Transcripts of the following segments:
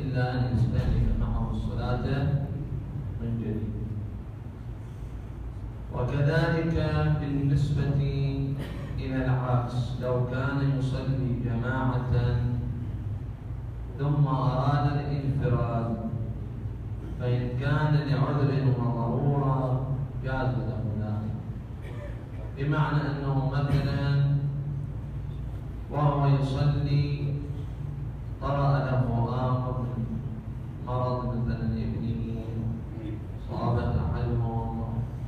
إلا أن يستأنف معه الصلاة من جديد. وكذلك بالنسبة إلى العكس، لو كان يصلي جماعة ثم أراد الانفراد، فإن كان لعذر وضرورة جاز له ذلك، بمعنى أنه مثلا وهو يصلي طرأ له آخر من مرض مثلا ابنه، صابت أحدهم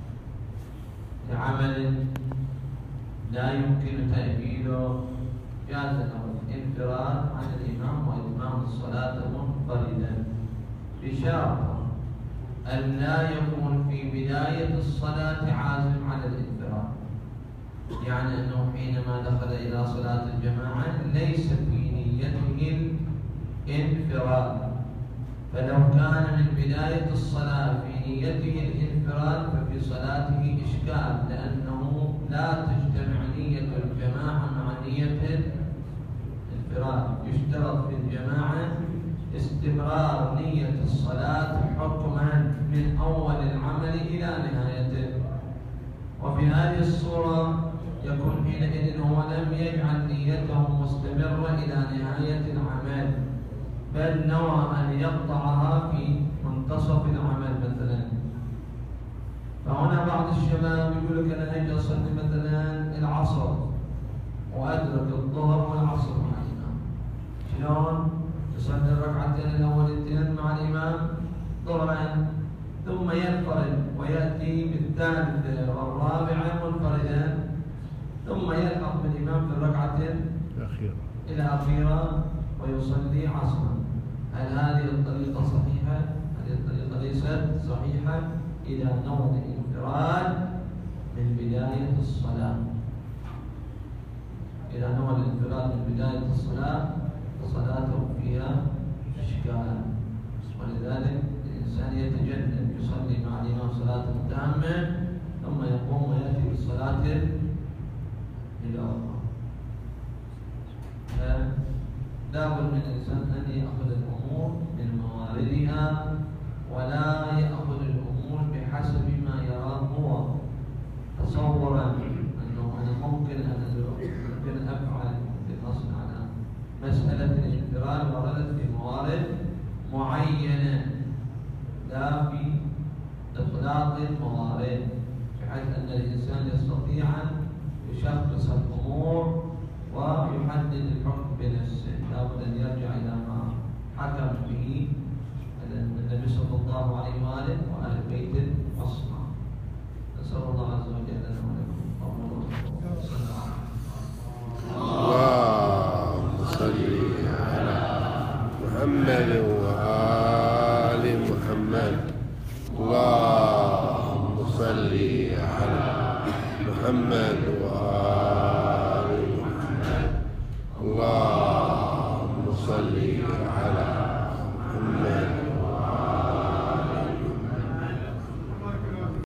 لعمل لا يمكن تأجيله، جاز له الانفراد عن الإمام وإتمام الصلاة منفردا، بشرط أن لا يكون في بداية الصلاة عازم على الانفراد، يعني أنه حينما دخل إلى صلاة الجماعة ليس في نيته الانفراد، فلو كان من بداية الصلاة في نيته الانفراد ففي صلاته إشكال، لأنه لا تجتمع نية الجماعة مع نية الانفراد. يشترط في الجماعة استمرار نية الصلاة حكما من أول العمل إلى نهايته، وفي هذه الصورة يكون حينئذ هو لم يجعل نيته مستمرة إلى نهاية العمل، بل نوى أن يقطعها في منتصف العمل مثلا. فهنا بعض الشباب يقول لك أنا أجي أصلي مثلا العصر وأدرك الظهر والعصر مع الإمام، شلون؟ يصلي الركعتين الأولتين مع الإمام ظهرا، ثم ينفرد ويأتي بالثالث والرابعة منفردا، ثم يلحق بالإمام في الركعة الأخيرة ويصلي عصرا. هل هذه الطريقة صحيحة؟ هذه الطريقة ليست صحيحة إذا نوى الانفراد من بداية الصلاة. إذا نوى الانفراد من بداية الصلاة فصلاته فيها إشكال، ولذلك الإنسان يتجنب يصلي مع الإمام صلاة تامة ثم يقوم ويأتي بالصلاة الأخرى. لا بد من الإنسان أن يأخذ الأمور من مواردها، ولا يأخذ الأمور بحسب ما يراه هو تصورا أنه أنا ممكن أفعل بالنص على مسألة الانفراد وردت في موارد معينة، لا في إطلاق الموارد، بحيث أن الإنسان يستطيع أن يشخص الأمور ويحدد الحكم بنفسه. لابد أن يرجع إلى ما حكم به النبي صلى الله عليه وآله وآل بيت الأصحاب. نسأل الله عز وجل لنا ولكم اللهم صل على محمد وآل محمد. اللهم صل على محمد